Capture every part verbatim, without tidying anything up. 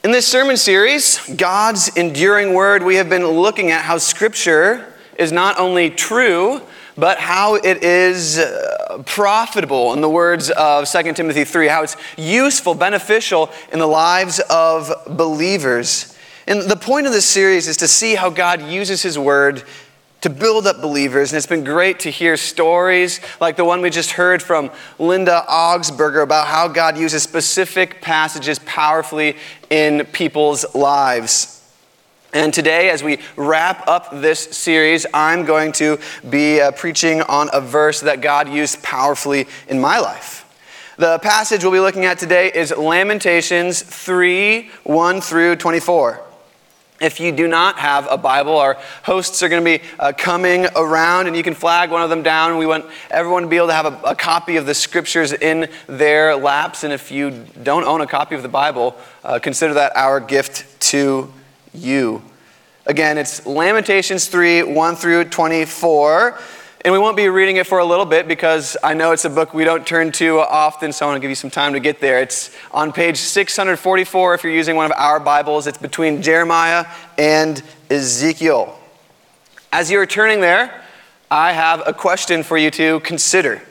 In this sermon series, God's Enduring Word, we have been looking at how Scripture is not only true, but how it is uh, profitable, in the words of Second Timothy three, how it's useful, beneficial in the lives of believers. And the point of this series is to see how God uses His Word to build up believers. And it's been great to hear stories like the one we just heard from Linda Augsburger about how God uses specific passages powerfully in people's lives. And today, as we wrap up this series, I'm going to be uh, preaching on a verse that God used powerfully in my life. The passage we'll be looking at today is Lamentations three, one through twenty-four. If you do not have a Bible, our hosts are going to be uh, coming around, and you can flag one of them down. We want everyone to be able to have a, a copy of the Scriptures in their laps. And if you don't own a copy of the Bible, uh, consider that our gift to you. Again, it's Lamentations three, one through twenty-four. And we won't be reading it for a little bit because I know it's a book we don't turn to often, so I want to give you some time to get there. It's on page six forty-four if you're using one of our Bibles. It's between Jeremiah and Ezekiel. As you're turning there, I have a question for you to consider.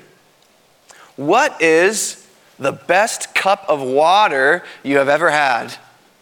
What is the best cup of water you have ever had?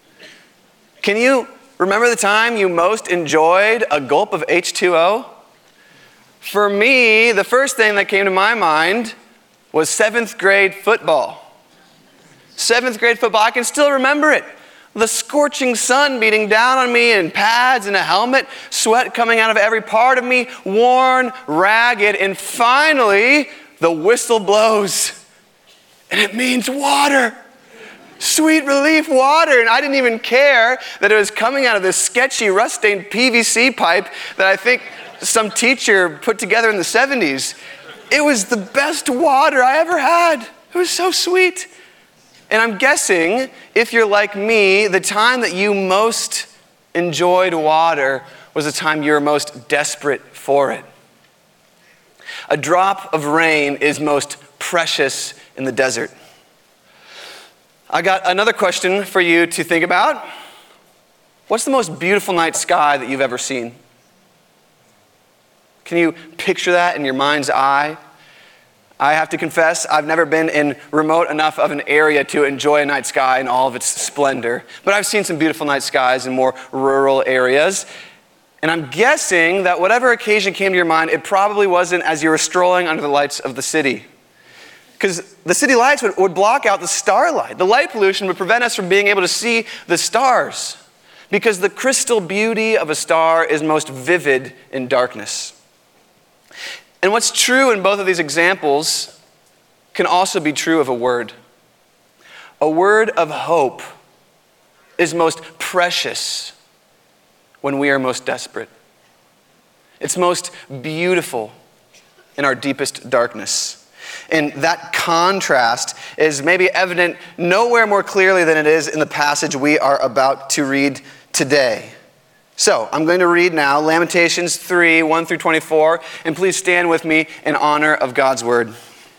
Can you remember the time you most enjoyed a gulp of H two O? For me, the first thing that came to my mind was seventh grade football. Seventh grade football, I can still remember it. The scorching sun beating down on me in pads and a helmet, sweat coming out of every part of me, worn, ragged, and finally, the whistle blows. And it means water. Sweet relief water. And I didn't even care that it was coming out of this sketchy, rust-stained P V C pipe that I think some teacher put together in the seventies. It was the best water I ever had. It was so sweet. And I'm guessing, if you're like me, the time that you most enjoyed water was the time you were most desperate for it. A drop of rain is most precious in the desert. I got another question for you to think about. What's the most beautiful night sky that you've ever seen? Can you picture that in your mind's eye? I have to confess, I've never been in remote enough of an area to enjoy a night sky in all of its splendor. But I've seen some beautiful night skies in more rural areas. And I'm guessing that whatever occasion came to your mind, it probably wasn't as you were strolling under the lights of the city. Because the city lights would, would block out the starlight. The light pollution would prevent us from being able to see the stars. Because the crystal beauty of a star is most vivid in darkness. And what's true in both of these examples can also be true of a word. A word of hope is most precious when we are most desperate. It's most beautiful in our deepest darkness. And that contrast is maybe evident nowhere more clearly than it is in the passage we are about to read today. So, I'm going to read now Lamentations three, one through twenty-four, and please stand with me in honor of God's word.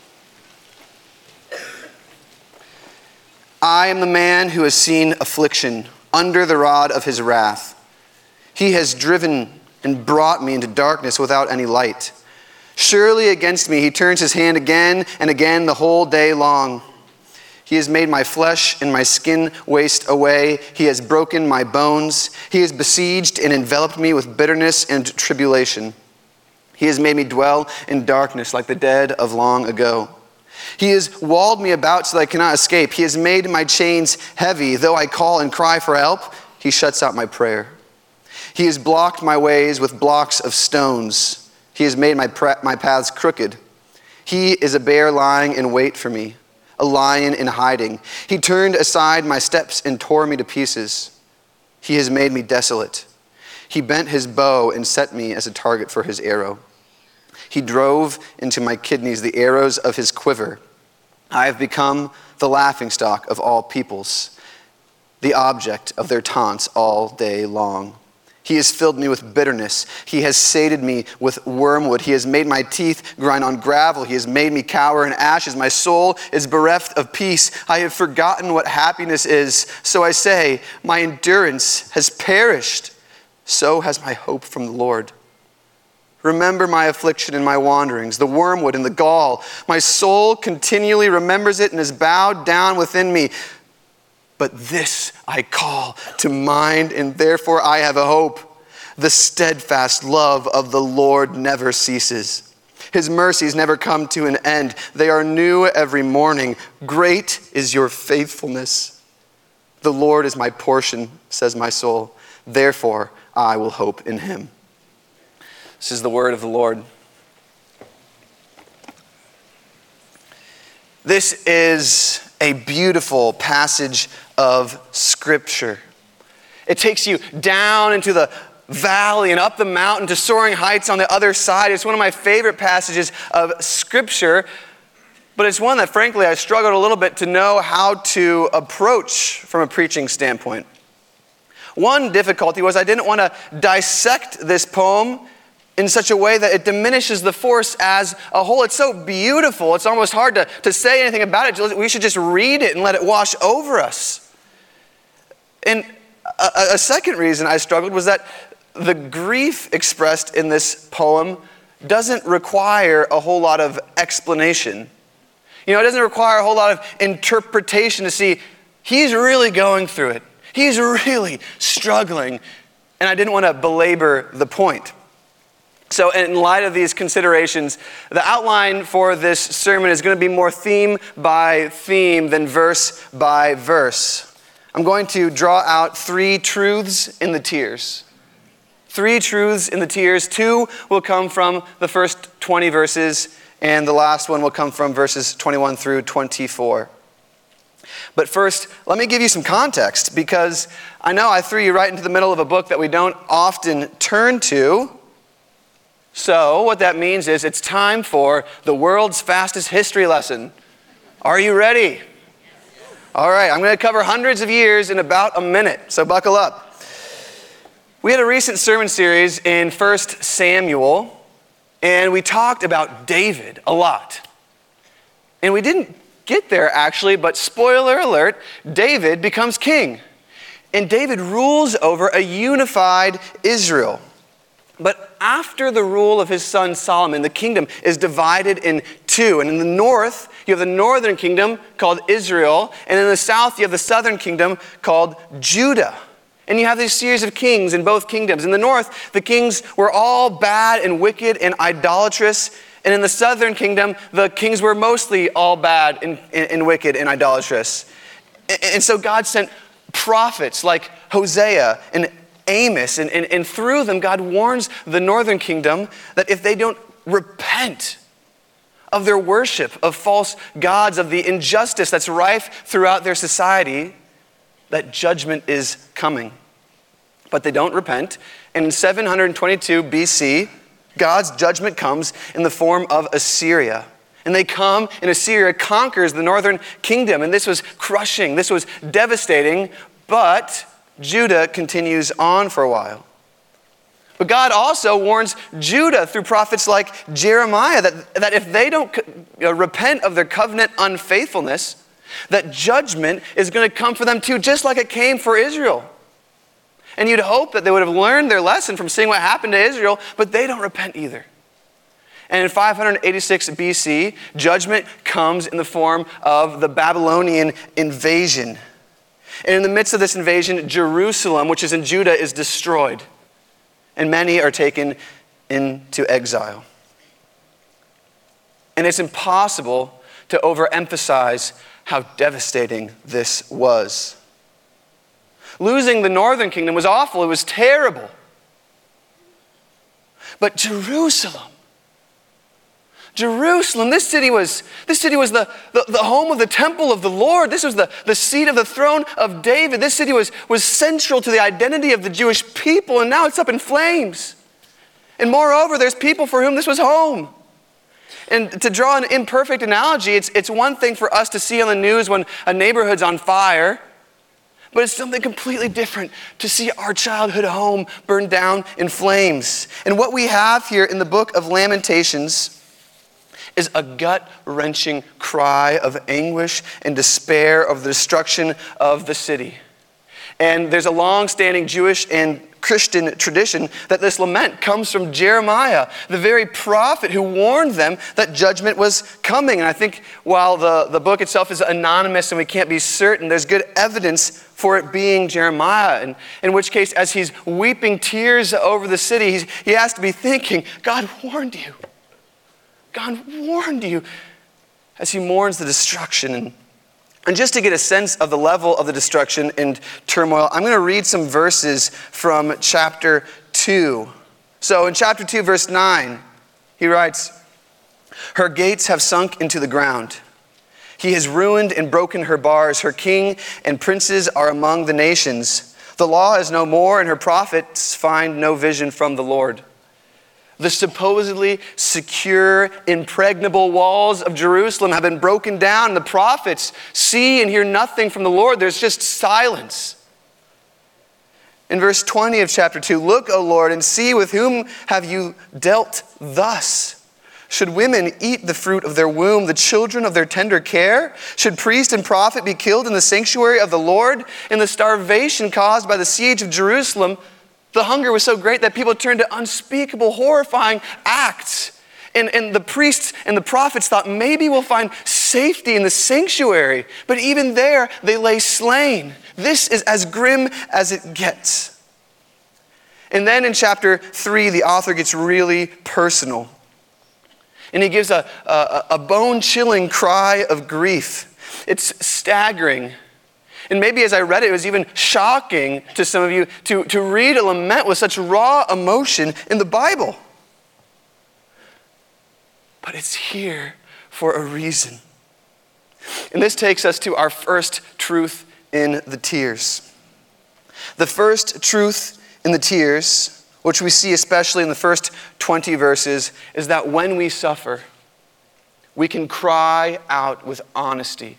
I am the man who has seen affliction under the rod of his wrath. He has driven and brought me into darkness without any light. Surely against me he turns his hand again and again the whole day long. He has made my flesh and my skin waste away. He has broken my bones. He has besieged and enveloped me with bitterness and tribulation. He has made me dwell in darkness like the dead of long ago. He has walled me about so that I cannot escape. He has made my chains heavy. Though I call and cry for help, he shuts out my prayer. He has blocked my ways with blocks of stones. He has made my, pra- my paths crooked. He is a bear lying in wait for me, a lion in hiding. He turned aside my steps and tore me to pieces. He has made me desolate. He bent his bow and set me as a target for his arrow. He drove into my kidneys the arrows of his quiver. I have become the laughingstock of all peoples, the object of their taunts all day long. He has filled me with bitterness. He has sated me with wormwood. He has made my teeth grind on gravel. He has made me cower in ashes. My soul is bereft of peace. I have forgotten what happiness is. So I say, my endurance has perished. So has my hope from the Lord. Remember my affliction and my wanderings, the wormwood and the gall. My soul continually remembers it and is bowed down within me. But this I call to mind, and therefore I have a hope. The steadfast love of the Lord never ceases. His mercies never come to an end. They are new every morning. Great is your faithfulness. The Lord is my portion, says my soul. Therefore I will hope in him. This is the word of the Lord. This is a beautiful passage of Scripture. It takes you down into the valley and up the mountain to soaring heights on the other side. It's one of my favorite passages of Scripture, but it's one that, frankly, I struggled a little bit to know how to approach from a preaching standpoint. One difficulty was I didn't want to dissect this poem in such a way that it diminishes the force as a whole. It's so beautiful, it's almost hard to, to say anything about it. We should just read it and let it wash over us. And a, a second reason I struggled was that the grief expressed in this poem doesn't require a whole lot of explanation. You know, it doesn't require a whole lot of interpretation to see he's really going through it. He's really struggling. And I didn't want to belabor the point. So in light of these considerations, the outline for this sermon is going to be more theme by theme than verse by verse. I'm going to draw out three truths in the tiers. Three truths in the tiers. Two will come from the first twenty verses, and the last one will come from verses twenty-one through twenty-four. But first, let me give you some context, because I know I threw you right into the middle of a book that we don't often turn to. So what that means is it's time for the world's fastest history lesson. Are you ready? All right, I'm going to cover hundreds of years in about a minute, so buckle up. We had a recent sermon series in First Samuel, and we talked about David a lot. And we didn't get there actually, but spoiler alert, David becomes king. And David rules over a unified Israel. But after the rule of his son Solomon, the kingdom is divided in two. And in the north, you have the northern kingdom called Israel. And in the south, you have the southern kingdom called Judah. And you have this series of kings in both kingdoms. In the north, the kings were all bad and wicked and idolatrous. And in the southern kingdom, the kings were mostly all bad and, and, and wicked and idolatrous. And, and so God sent prophets like Hosea and Amos, and, and, and through them, God warns the northern kingdom that if they don't repent of their worship of false gods, of the injustice that's rife throughout their society, that judgment is coming. But they don't repent, and in seven hundred twenty-two B C, God's judgment comes in the form of Assyria. And they come, and Assyria conquers the northern kingdom, and this was crushing, this was devastating, but Judah continues on for a while. But God also warns Judah through prophets like Jeremiah that, that if they don't you know, repent of their covenant unfaithfulness, that judgment is going to come for them too, just like it came for Israel. And you'd hope that they would have learned their lesson from seeing what happened to Israel, but they don't repent either. And in five hundred eighty-six B C, judgment comes in the form of the Babylonian invasion. And in the midst of this invasion, Jerusalem, which is in Judah, is destroyed. And many are taken into exile. And it's impossible to overemphasize how devastating this was. Losing the northern kingdom was awful. It was terrible. But Jerusalem, Jerusalem, this city was, this city was the, the, the home of the temple of the Lord. This was the, the seat of the throne of David. This city was, was central to the identity of the Jewish people, and now it's up in flames. And moreover, there's people for whom this was home. And to draw an imperfect analogy, it's, it's one thing for us to see on the news when a neighborhood's on fire, But it's something completely different to see our childhood home burned down in flames. And what we have here in the book of Lamentations is a gut-wrenching cry of anguish and despair of the destruction of the city. And there's a long-standing Jewish and Christian tradition that this lament comes from Jeremiah, the very prophet who warned them that judgment was coming. And I think while the, the book itself is anonymous and we can't be certain, there's good evidence for it being Jeremiah. And in which case, as he's weeping tears over the city, he's, he has to be thinking, God warned you. God warned you, as he mourns the destruction. And And just to get a sense of the level of the destruction and turmoil, I'm going to read some verses from chapter two. So in chapter two, verse nine, he writes, "Her gates have sunk into the ground. He has ruined and broken her bars. Her king and princes are among the nations. The law is no more, and her prophets find no vision from the Lord." The supposedly secure, impregnable walls of Jerusalem have been broken down. The prophets see and hear nothing from the Lord. There's just silence. In verse twenty of chapter two, "Look, O Lord, and see with whom have you dealt thus? Should women eat the fruit of their womb, the children of their tender care? Should priest and prophet be killed in the sanctuary of the Lord? In the starvation caused by the siege of Jerusalem, the hunger was so great that people turned to unspeakable, horrifying acts. And, and the priests and the prophets thought maybe we'll find safety in the sanctuary. But even there, they lay slain. This is as grim as it gets." And then in chapter three, the author gets really personal. And he gives a, a, a bone-chilling cry of grief. It's staggering. And maybe as I read it, it was even shocking to some of you to, to read a lament with such raw emotion in the Bible. But it's here for a reason. And this takes us to our first truth in the tears. The first truth in the tears, which we see especially in the first twenty verses, is that when we suffer, we can cry out with honesty.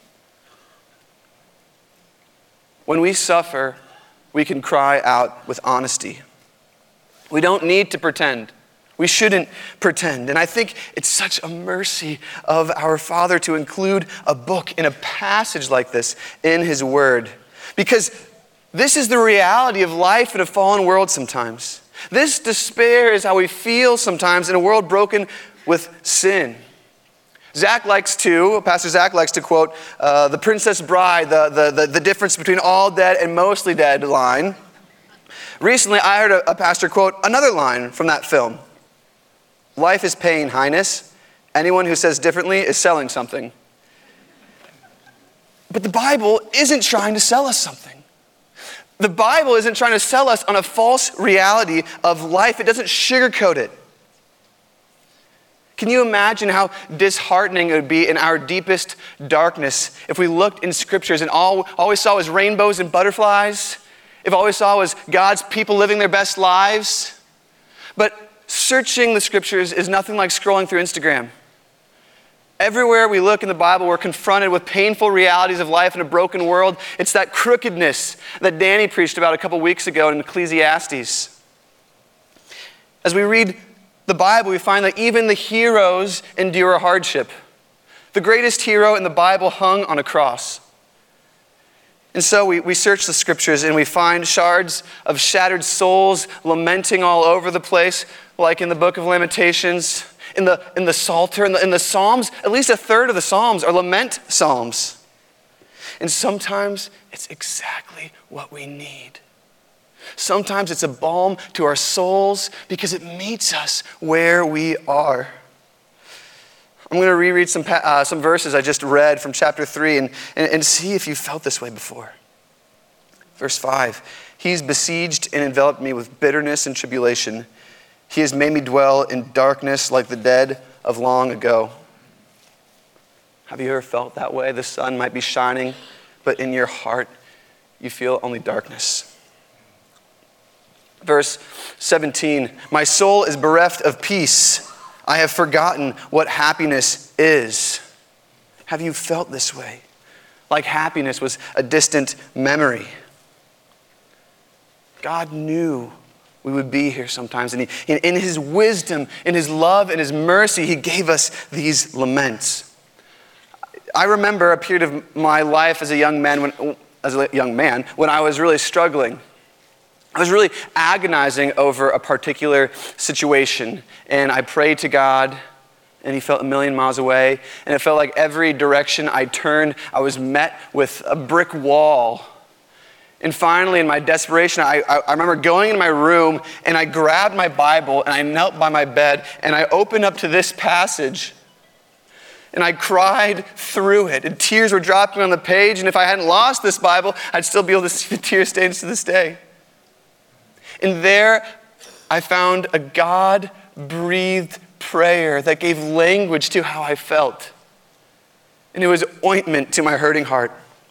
When we suffer, we can cry out with honesty. We don't need to pretend. We shouldn't pretend. And I think it's such a mercy of our Father to include a book in a passage like this in His Word. Because this is the reality of life in a fallen world sometimes. This despair is how we feel sometimes in a world broken with sin. Zach likes to, Pastor Zach likes to quote uh, The Princess Bride, the, the, the, the difference between all dead and mostly dead line. Recently, I heard a, a pastor quote another line from that film. "Life is pain, Highness. Anyone who says differently is selling something." But the Bible isn't trying to sell us something. The Bible isn't trying to sell us on a false reality of life. It doesn't sugarcoat it. Can you imagine how disheartening it would be in our deepest darkness if we looked in scriptures and all, all we saw was rainbows and butterflies? If all we saw was God's people living their best lives? But searching the scriptures is nothing like scrolling through Instagram. Everywhere we look in the Bible, we're confronted with painful realities of life in a broken world. It's that crookedness that Danny preached about a couple weeks ago in Ecclesiastes. As we read the Bible, we find that even the heroes endure a hardship. The greatest hero in the Bible hung on a cross. And so we, we search the scriptures and we find shards of shattered souls lamenting all over the place, like in the book of Lamentations, in the, in the Psalter, in the, in the Psalms. At least a third of the Psalms are lament psalms. And sometimes it's exactly what we need. Sometimes it's a balm to our souls because it meets us where we are. I'm going to reread some uh, some verses I just read from chapter three and, and, and see if you felt this way before. Verse five, "He's besieged and enveloped me with bitterness and tribulation. He has made me dwell in darkness like the dead of long ago." Have you ever felt that way? The sun might be shining, but in your heart you feel only darkness. Verse seventeen, "My soul is bereft of peace. I have forgotten what happiness is." Have you felt this way? Like happiness was a distant memory. God knew we would be here sometimes. And he, in his wisdom, in his love, and his mercy, he gave us these laments. I remember a period of my life as a young man, when, as a young man, when I was really struggling. I was really agonizing over a particular situation, and I prayed to God, and he felt a million miles away, and it felt like every direction I turned, I was met with a brick wall. And finally, in my desperation, I, I, I remember going into my room, and I grabbed my Bible, and I knelt by my bed, and I opened up to this passage, and I cried through it, and tears were dropping on the page, and if I hadn't lost this Bible, I'd still be able to see the tear stains to this day. And there, I found a God-breathed prayer that gave language to how I felt. And it was ointment to my hurting heart.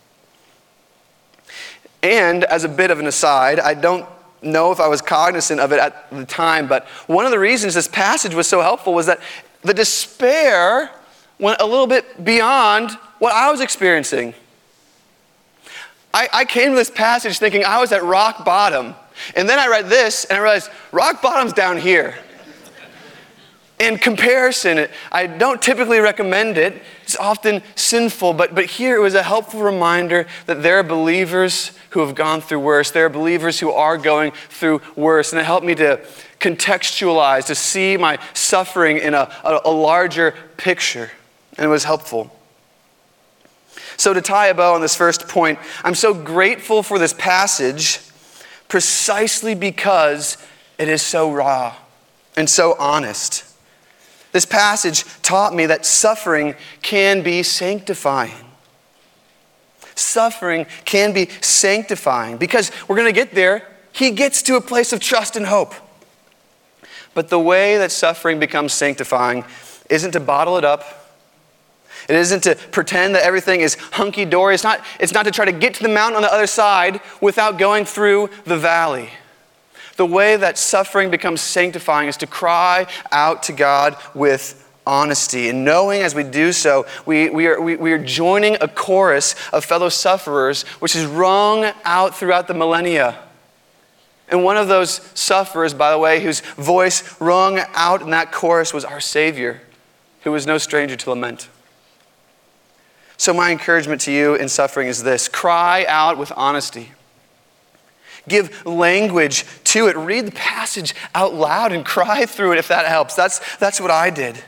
And as a bit of an aside, I don't know if I was cognizant of it at the time, but one of the reasons this passage was so helpful was that the despair went a little bit beyond what I was experiencing. I, I came to this passage thinking I was at rock bottom. And then I read this and I realized rock bottom's down here. In comparison, I don't typically recommend it. It's often sinful, but, but here it was a helpful reminder that there are believers who have gone through worse. There are believers who are going through worse. And it helped me to contextualize, to see my suffering in a, a, a larger picture. And it was helpful. So to tie a bow on this first point, I'm so grateful for this passage precisely because it is so raw and so honest. This passage taught me that suffering can be sanctifying. Suffering can be sanctifying because we're going to get there. He gets to a place of trust and hope. But the way that suffering becomes sanctifying isn't to bottle it up. It isn't to pretend that everything is hunky-dory. It's not, it's not to try to get to the mountain on the other side without going through the valley. The way that suffering becomes sanctifying is to cry out to God with honesty. And knowing as we do so, we, we, are, we, we are joining a chorus of fellow sufferers, which is rung out throughout the millennia. And one of those sufferers, by the way, whose voice rung out in that chorus was our Savior, who was no stranger to lament. So my encouragement to you in suffering is this: cry out with honesty. Give language to it. Read the passage out loud and cry through it if that helps. That's, that's what I did.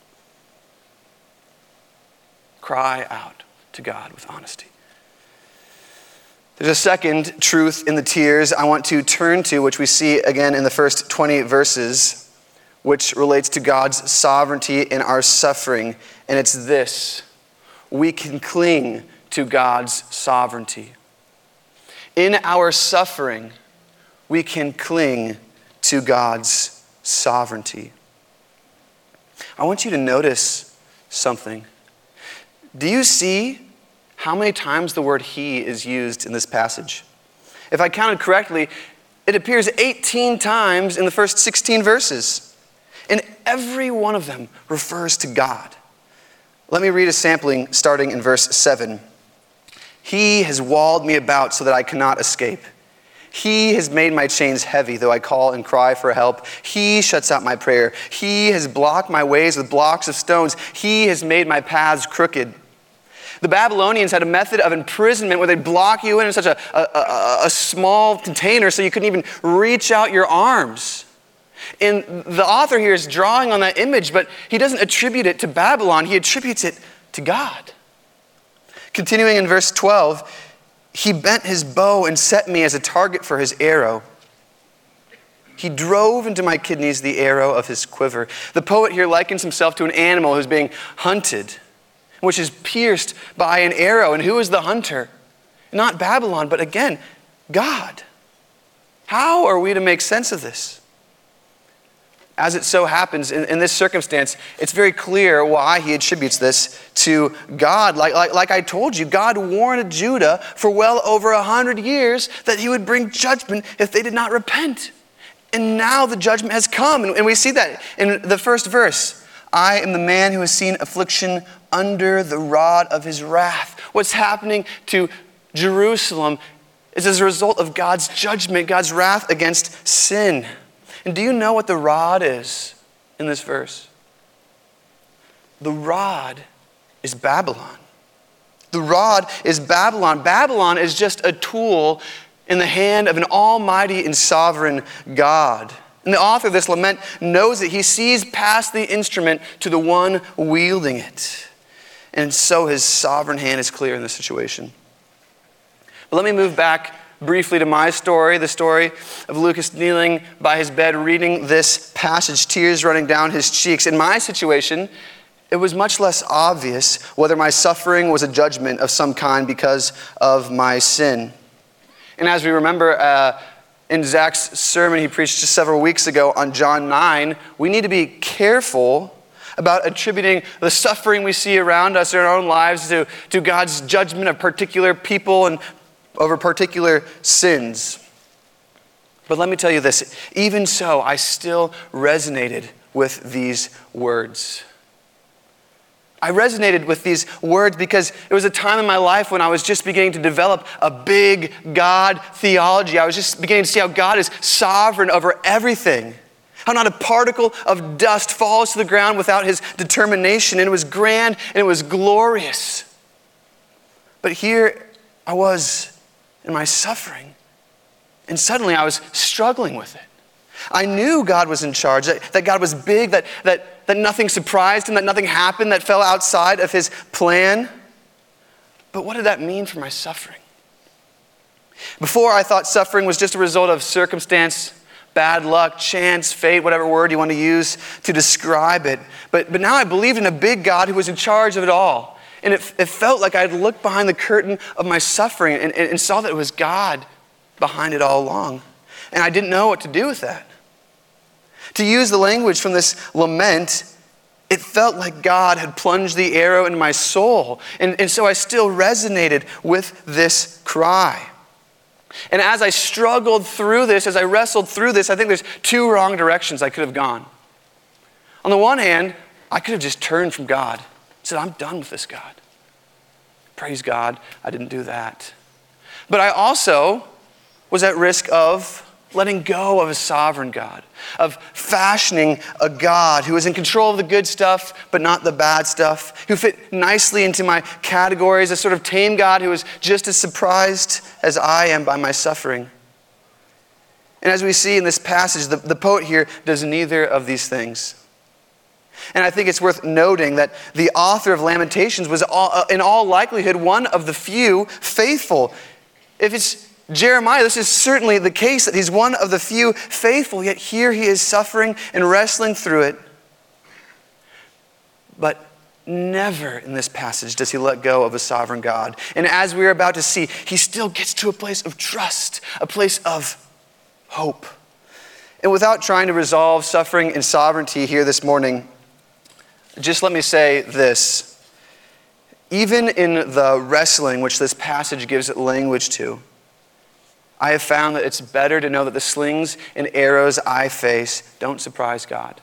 Cry out to God with honesty. There's a second truth in the tears I want to turn to, which we see again in the first twenty verses, which relates to God's sovereignty in our suffering. And it's this: we can cling to God's sovereignty. In our suffering, we can cling to God's sovereignty. I want you to notice something. Do you see how many times the word he is used in this passage? If I counted correctly, it appears eighteen times in the first sixteen verses. And every one of them refers to God. Let me read a sampling starting in verse seven. He has walled me about so that I cannot escape. He has made my chains heavy, though I call and cry for help. He shuts out my prayer. He has blocked my ways with blocks of stones. He has made my paths crooked. The Babylonians had a method of imprisonment where they'd block you in, in such a, a, a, a small container so you couldn't even reach out your arms. And the author here is drawing on that image, but he doesn't attribute it to Babylon. He attributes it to God. Continuing in verse twelve, he bent his bow and set me as a target for his arrow. He drove into my kidneys the arrow of his quiver. The poet here likens himself to an animal who's being hunted, which is pierced by an arrow. And who is the hunter? Not Babylon, but again, God. How are we to make sense of this? As it so happens, in, in this circumstance, it's very clear why he attributes this to God. Like, like, like I told you, God warned Judah for well over a hundred years that he would bring judgment if they did not repent. And now the judgment has come. And, and we see that in the first verse. I am the man who has seen affliction under the rod of his wrath. What's happening to Jerusalem is as a result of God's judgment, God's wrath against sin. And do you know what the rod is in this verse? The rod is Babylon. The rod is Babylon. Babylon is just a tool in the hand of an almighty and sovereign God. And the author of this lament knows that he sees past the instrument to the one wielding it. And so his sovereign hand is clear in this situation. But let me move back briefly to my story, the story of Lucas kneeling by his bed reading this passage, tears running down his cheeks. In my situation, it was much less obvious whether my suffering was a judgment of some kind because of my sin. And as we remember uh, in Zach's sermon he preached just several weeks ago on John nine, we need to be careful about attributing the suffering we see around us in our own lives to, to God's judgment of particular people and over particular sins. But let me tell you this, even so, I still resonated with these words. I resonated with these words because it was a time in my life when I was just beginning to develop a big God theology. I was just beginning to see how God is sovereign over everything. How not a particle of dust falls to the ground without his determination. And it was grand and it was glorious. But here I was in my suffering. And suddenly I was struggling with it. I knew God was in charge, that, that God was big, that, that, that nothing surprised him, that nothing happened that fell outside of his plan. But what did that mean for my suffering? Before, I thought suffering was just a result of circumstance, bad luck, chance, fate, whatever word you want to use to describe it. But, but now I believed in a big God who was in charge of it all. And it, it felt like I'd looked behind the curtain of my suffering and, and, and saw that it was God behind it all along. And I didn't know what to do with that. To use the language from this lament, it felt like God had plunged the arrow into my soul. And, and so I still resonated with this cry. And as I struggled through this, as I wrestled through this, I think there's two wrong directions I could have gone. On the one hand, I could have just turned from God and said, I'm done with this God. Praise God, I didn't do that. But I also was at risk of letting go of a sovereign God, of fashioning a God who is in control of the good stuff, but not the bad stuff, who fit nicely into my categories, a sort of tame God who is just as surprised as I am by my suffering. And as we see in this passage, the, the poet here does neither of these things. And I think it's worth noting that the author of Lamentations was all, in all likelihood one of the few faithful. If it's Jeremiah, this is certainly the case that he's one of the few faithful, yet here he is suffering and wrestling through it. But never in this passage does he let go of a sovereign God. And as we're about to see, he still gets to a place of trust, a place of hope. And without trying to resolve suffering and sovereignty here this morning, just let me say this. Even in the wrestling which this passage gives it language to, I have found that it's better to know that the slings and arrows I face don't surprise God.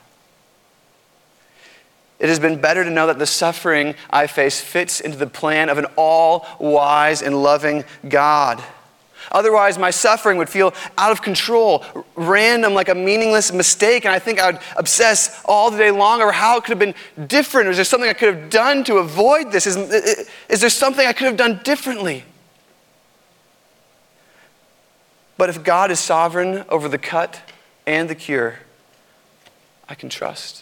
It has been better to know that the suffering I face fits into the plan of an all-wise and loving God. Otherwise, my suffering would feel out of control, random, like a meaningless mistake, and I think I would obsess all the day long over how it could have been different. Is there something I could have done to avoid this? Is, is there something I could have done differently? But if God is sovereign over the cut and the cure, I can trust.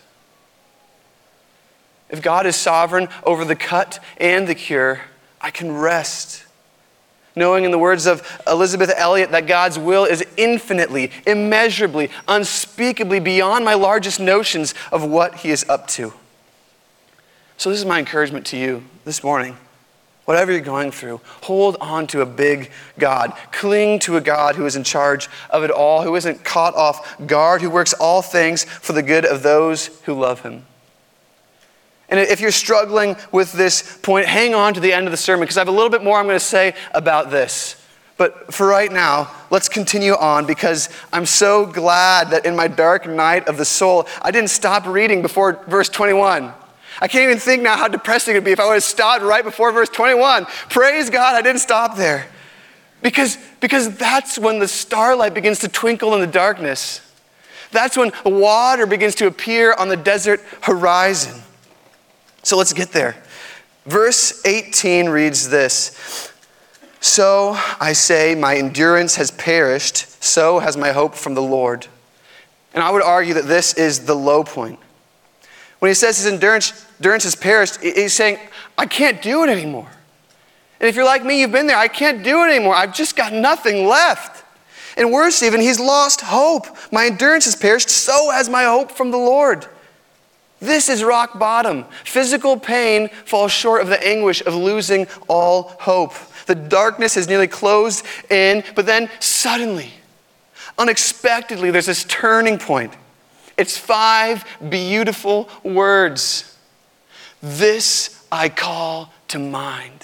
If God is sovereign over the cut and the cure, I can rest. Knowing in the words of Elizabeth Elliot that God's will is infinitely, immeasurably, unspeakably beyond my largest notions of what he is up to. So this is my encouragement to you this morning. Whatever you're going through, hold on to a big God. Cling to a God who is in charge of it all, who isn't caught off guard, who works all things for the good of those who love him. And if you're struggling with this point, hang on to the end of the sermon, because I have a little bit more I'm going to say about this. But for right now, let's continue on, because I'm so glad that in my dark night of the soul, I didn't stop reading before verse twenty-one. I can't even think now how depressing it would be if I would have stopped right before verse twenty-one. Praise God, I didn't stop there. Because, because that's when the starlight begins to twinkle in the darkness. That's when water begins to appear on the desert horizon. So let's get there. Verse eighteen reads this. So I say, my endurance has perished, so has my hope from the Lord. And I would argue that this is the low point. When he says his endurance, endurance has perished, he's saying, I can't do it anymore. And if you're like me, you've been there. I can't do it anymore. I've just got nothing left. And worse even, he's lost hope. My endurance has perished, so has my hope from the Lord. This is rock bottom. Physical pain falls short of the anguish of losing all hope. The darkness has nearly closed in, but then suddenly, unexpectedly, there's this turning point. It's five beautiful words. This I call to mind.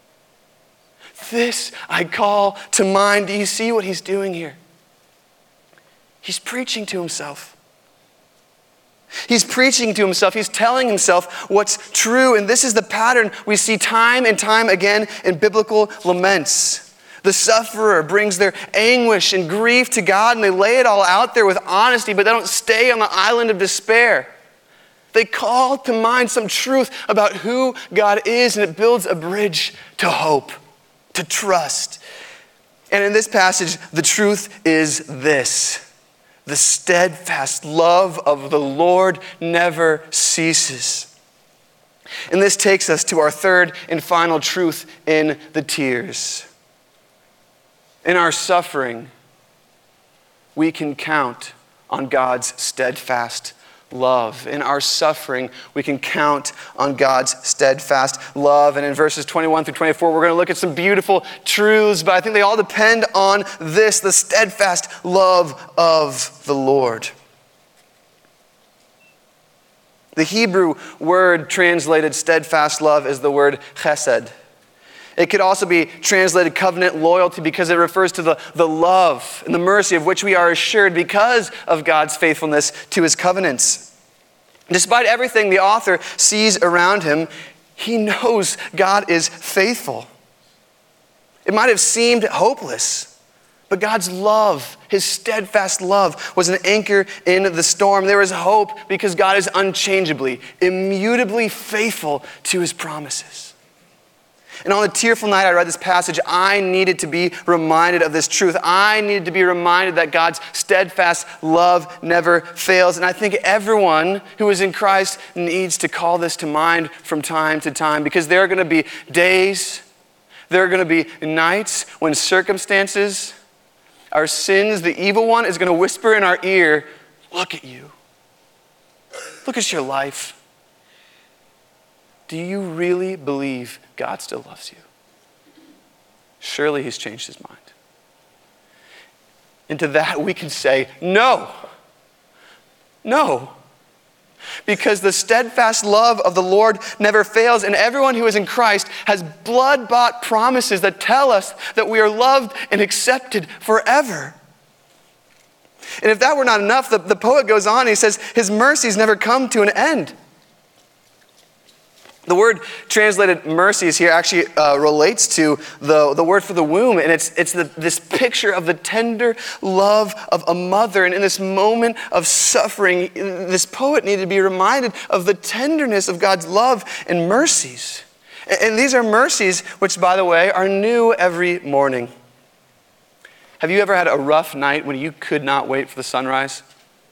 This I call to mind. Do you see what he's doing here? He's preaching to himself. He's preaching to himself. He's telling himself what's true. And this is the pattern we see time and time again in biblical laments. The sufferer brings their anguish and grief to God, and they lay it all out there with honesty, but they don't stay on the island of despair. They call to mind some truth about who God is, and it builds a bridge to hope, to trust. And in this passage, the truth is this. The steadfast love of the Lord never ceases. And this takes us to our third and final truth in the tears. In our suffering, we can count on God's steadfast love. In our suffering, we can count on God's steadfast love. And in verses twenty-one through twenty-four, we're going to look at some beautiful truths, but I think they all depend on this, the steadfast love of the Lord. The Hebrew word translated steadfast love is the word chesed. It could also be translated covenant loyalty because it refers to the, the love and the mercy of which we are assured because of God's faithfulness to his covenants. Despite everything the author sees around him, he knows God is faithful. It might have seemed hopeless, but God's love, his steadfast love, was an anchor in the storm. There is hope because God is unchangeably, immutably faithful to his promises. And on a tearful night I read this passage, I needed to be reminded of this truth. I needed to be reminded that God's steadfast love never fails. And I think everyone who is in Christ needs to call this to mind from time to time, because there are going to be days, there are going to be nights when circumstances, our sins, the evil one is going to whisper in our ear, look at you. Look at your life. Do you really believe God still loves you? Surely he's changed his mind. And to that we can say, no. No. Because the steadfast love of the Lord never fails, and everyone who is in Christ has blood-bought promises that tell us that we are loved and accepted forever. And if that were not enough, the, the poet goes on, he says, his mercies never come to an end. The word translated mercies here actually uh, relates to the, the word for the womb, and it's, it's the, this picture of the tender love of a mother. And in this moment of suffering, this poet needed to be reminded of the tenderness of God's love and mercies. And, and these are mercies which, by the way, are new every morning. Have you ever had a rough night when you could not wait for the sunrise?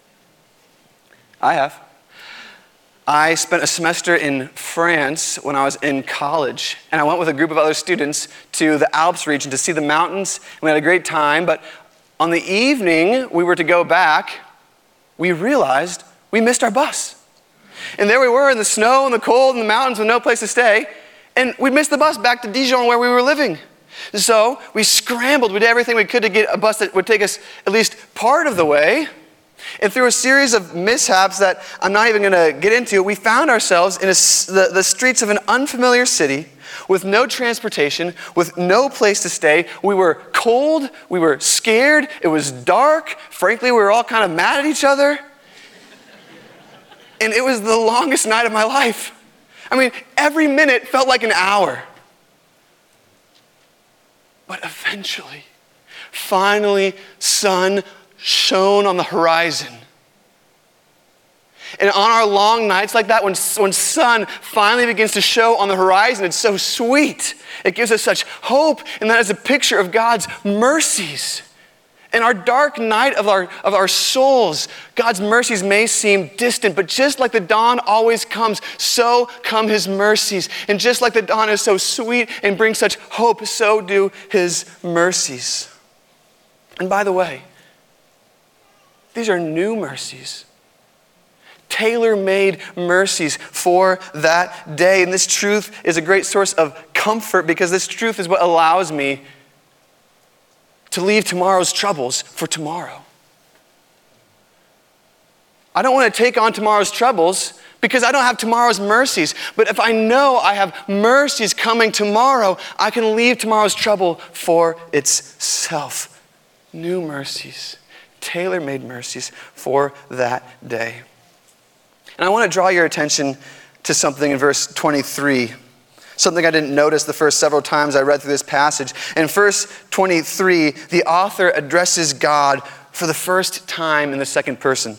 I have. I spent a semester in France when I was in college, and I went with a group of other students to the Alps region to see the mountains. We had a great time, but on the evening we were to go back, we realized we missed our bus. And there we were in the snow and the cold and the mountains with no place to stay, and we missed the bus back to Dijon where we were living. So we scrambled, we did everything we could to get a bus that would take us at least part of the way. And through a series of mishaps that I'm not even going to get into, we found ourselves in a, the, the streets of an unfamiliar city with no transportation, with no place to stay. We were cold, we were scared, it was dark. Frankly, we were all kind of mad at each other. And it was the longest night of my life. I mean, every minute felt like an hour. But eventually, finally, sun shone on the horizon. And on our long nights like that, when, when sun finally begins to show on the horizon, it's so sweet. It gives us such hope, and that is a picture of God's mercies. In our dark night of our, of our souls, God's mercies may seem distant, but just like the dawn always comes, so come his mercies. And just like the dawn is so sweet and brings such hope, so do his mercies. And by the way, these are new mercies. Tailor-made mercies for that day. And this truth is a great source of comfort because this truth is what allows me to leave tomorrow's troubles for tomorrow. I don't want to take on tomorrow's troubles because I don't have tomorrow's mercies. But if I know I have mercies coming tomorrow, I can leave tomorrow's trouble for itself. New mercies, tailor-made mercies for that day. And I want to draw your attention to something in verse twenty-three. Something I didn't notice the first several times I read through this passage. In verse twenty-three, the author addresses God for the first time in the second person.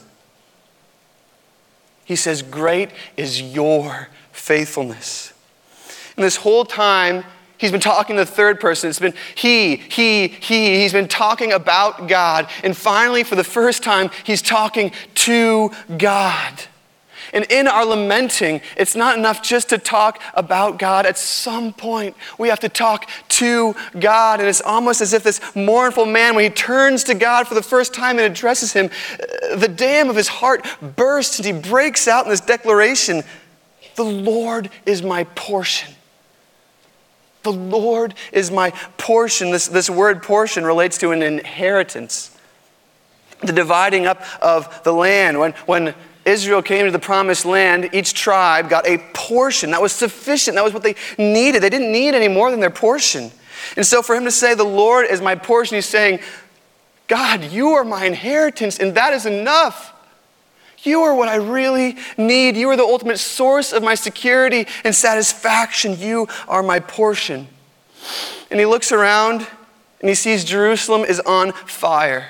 He says, "Great is your faithfulness." And this whole time, he's been talking to the third person. It's been he, he, he. He's been talking about God. And finally, for the first time, he's talking to God. And in our lamenting, it's not enough just to talk about God. At some point, we have to talk to God. And it's almost as if this mournful man, when he turns to God for the first time and addresses him, the dam of his heart bursts and he breaks out in this declaration, "The Lord is my portion." The Lord is my portion. This, this word portion relates to an inheritance. The dividing up of the land. When, when Israel came to the promised land, each tribe got a portion. That was sufficient. That was what they needed. They didn't need any more than their portion. And so for him to say, "The Lord is my portion," he's saying, God, you are my inheritance, and that is enough. You are what I really need. You are the ultimate source of my security and satisfaction. You are my portion. And he looks around and he sees Jerusalem is on fire.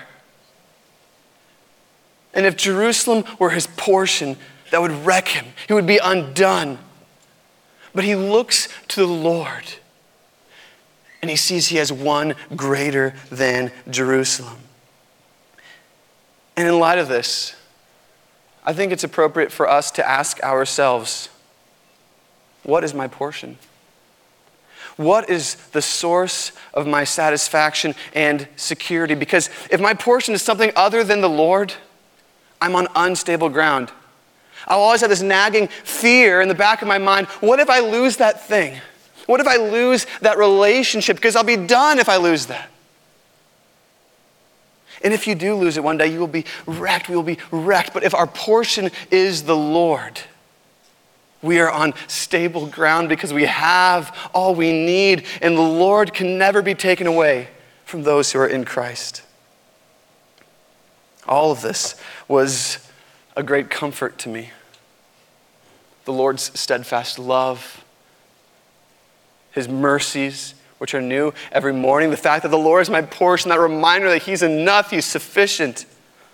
And if Jerusalem were his portion, that would wreck him. He would be undone. But he looks to the Lord and he sees he has one greater than Jerusalem. And in light of this, I think it's appropriate for us to ask ourselves, what is my portion? What is the source of my satisfaction and security? Because if my portion is something other than the Lord, I'm on unstable ground. I'll always have this nagging fear in the back of my mind. What if I lose that thing? What if I lose that relationship? Because I'll be done if I lose that. And if you do lose it one day, you will be wrecked. We will be wrecked. But if our portion is the Lord, we are on stable ground because we have all we need. And the Lord can never be taken away from those who are in Christ. All of this was a great comfort to me. The Lord's steadfast love, his mercies, which are new every morning, the fact that the Lord is my portion, that reminder that he's enough, he's sufficient.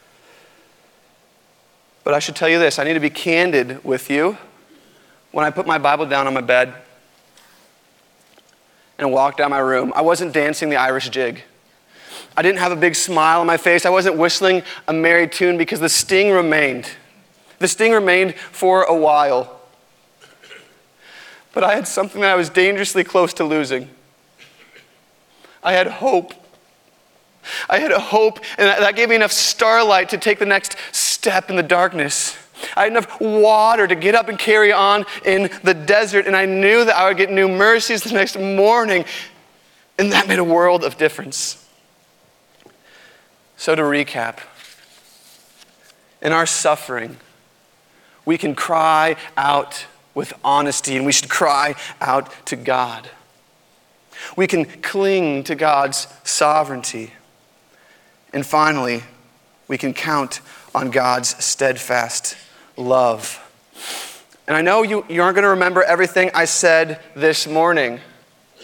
But I should tell you this, I need to be candid with you. When I put my Bible down on my bed and walked out my room, I wasn't dancing the Irish jig. I didn't have a big smile on my face. I wasn't whistling a merry tune because the sting remained. The sting remained for a while. But I had something that I was dangerously close to losing. I had hope. I had a hope, and that gave me enough starlight to take the next step in the darkness. I had enough water to get up and carry on in the desert, and I knew that I would get new mercies the next morning, and that made a world of difference. So to recap, in our suffering, we can cry out with honesty, and we should cry out to God. We can cling to God's sovereignty. And finally, we can count on God's steadfast love. And I know you, you aren't going to remember everything I said this morning,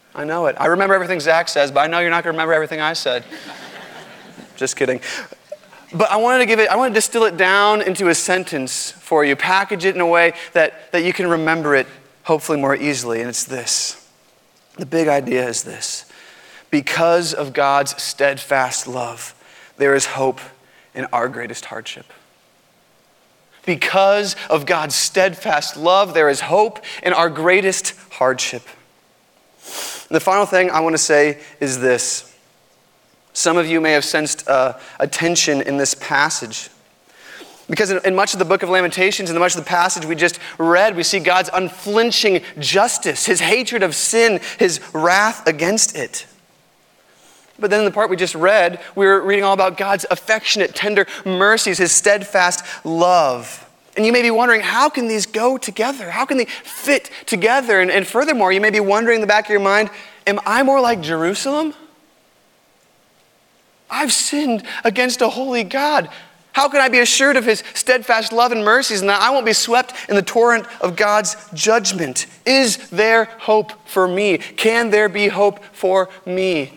I know it. I remember everything Zach says, but I know you're not going to remember everything I said. Just kidding. But I wanted to give it, I want to distill it down into a sentence for you, package it in a way that, that you can remember it hopefully more easily, and it's this. The big idea is this. Because of God's steadfast love, there is hope in our greatest hardship. Because of God's steadfast love, there is hope in our greatest hardship. And the final thing I want to say is this. Some of you may have sensed uh, a tension in this passage. Because in, in much of the book of Lamentations, in much of the passage we just read, we see God's unflinching justice, his hatred of sin, his wrath against it. But then in the part we just read, we were reading all about God's affectionate, tender mercies, his steadfast love. And you may be wondering, how can these go together? How can they fit together? And, and furthermore, you may be wondering in the back of your mind, am I more like Jerusalem? I've sinned against a holy God. How can I be assured of his steadfast love and mercies and that I won't be swept in the torrent of God's judgment? Is there hope for me? Can there be hope for me?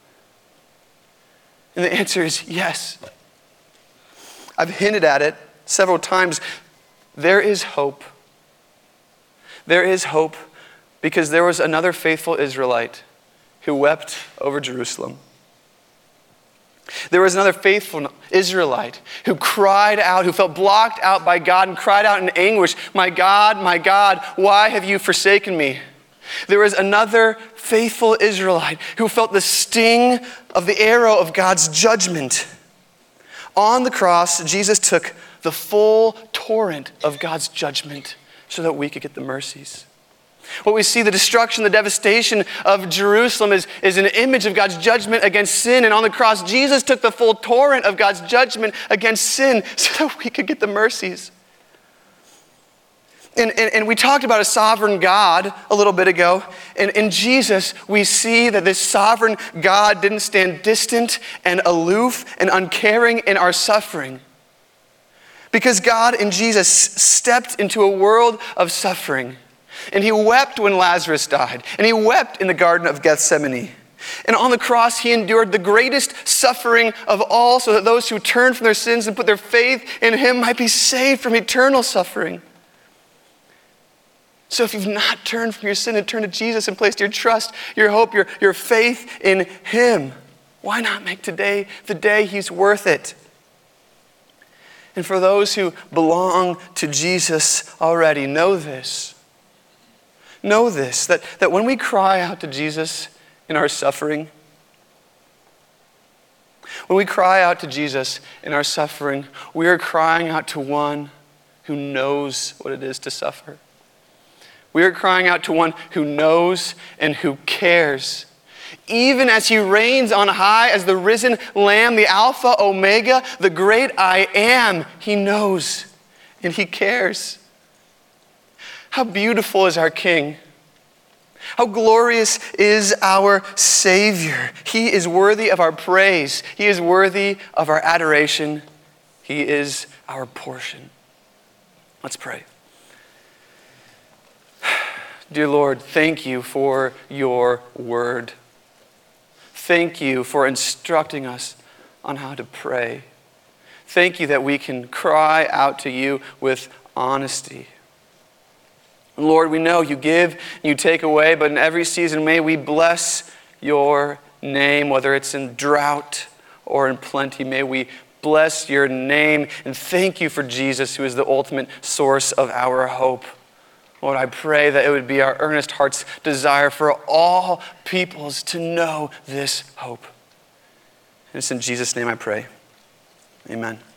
And the answer is yes. I've hinted at it several times. There is hope. There is hope because there was another faithful Israelite who wept over Jerusalem. There was another faithful Israelite who cried out, who felt blocked out by God and cried out in anguish, "My God, my God, why have you forsaken me?" There was another faithful Israelite who felt the sting of the arrow of God's judgment. On the cross, Jesus took the full torrent of God's judgment so that we could get the mercies. What we see, the destruction, the devastation of Jerusalem is, is an image of God's judgment against sin. And on the cross, Jesus took the full torrent of God's judgment against sin so that we could get the mercies. And, and, and we talked about a sovereign God a little bit ago. And in Jesus, we see that this sovereign God didn't stand distant and aloof and uncaring in our suffering. Because God in Jesus stepped into a world of suffering. And he wept when Lazarus died. And he wept in the Garden of Gethsemane. And on the cross, he endured the greatest suffering of all so that those who turn from their sins and put their faith in him might be saved from eternal suffering. So if you've not turned from your sin and turned to Jesus and placed your trust, your hope, your, your faith in him, why not make today the day he's worth it? And for those who belong to Jesus already, know this. Know this, that, that when we cry out to Jesus in our suffering, when we cry out to Jesus in our suffering, we are crying out to one who knows what it is to suffer. We are crying out to one who knows and who cares. Even as he reigns on high as the risen Lamb, the Alpha, Omega, the great I am, he knows and he cares. How beautiful is our King. How glorious is our Savior. He is worthy of our praise. He is worthy of our adoration. He is our portion. Let's pray. Dear Lord, thank you for your word. Thank you for instructing us on how to pray. Thank you that we can cry out to you with honesty. Lord, we know you give, you take away, but in every season may we bless your name, whether it's in drought or in plenty. May we bless your name and thank you for Jesus, who is the ultimate source of our hope. Lord, I pray that it would be our earnest heart's desire for all peoples to know this hope. And it's in Jesus' name I pray. Amen.